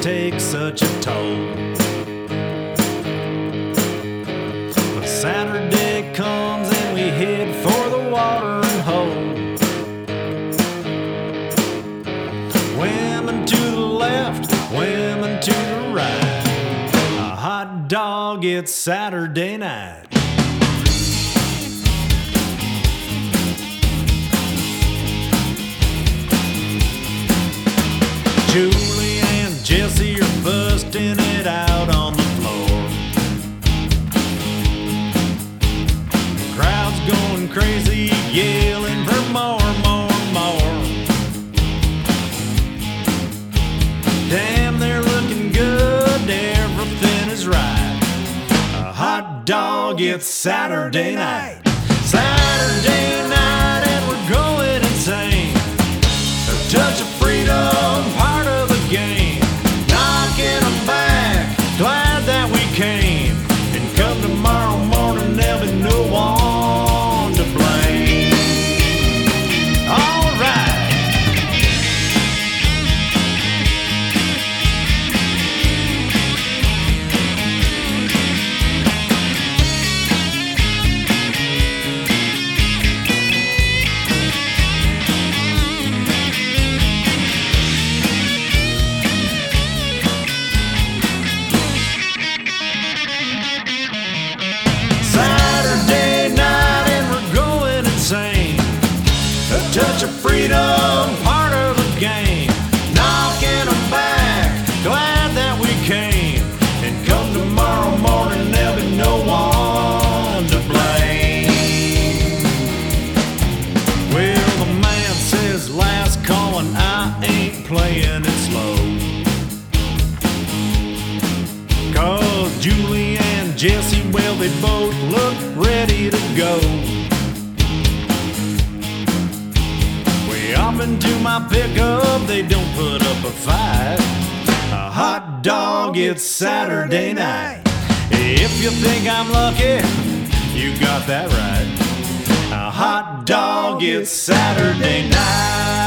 take such a toll. But Saturday comes and we head for the watering hole. Women to the left, women to the right. A hot dog, it's Saturday night. Julie and Jesse are busting it out on the floor. The crowd's going crazy, yelling for more, more, more. Damn, they're looking good, everything is right. A hot dog, it's Saturday night. Saturday night and we're going insane. A touch of freedom, part of the game. Knocking them back, glad that we came. And come tomorrow morning, there'll be no one to blame. All right. A touch of freedom, part of the game. Knocking them back, glad that we came. And come tomorrow morning, there'll be no one to blame. Well, the man says last call and I ain't playing it slow. 'Cause Julie and Jesse, well, they both look ready to go. Hop into my pickup, they don't put up a fight. A hot dog, it's Saturday night. If you think I'm lucky, you got that right. A hot dog, it's Saturday night.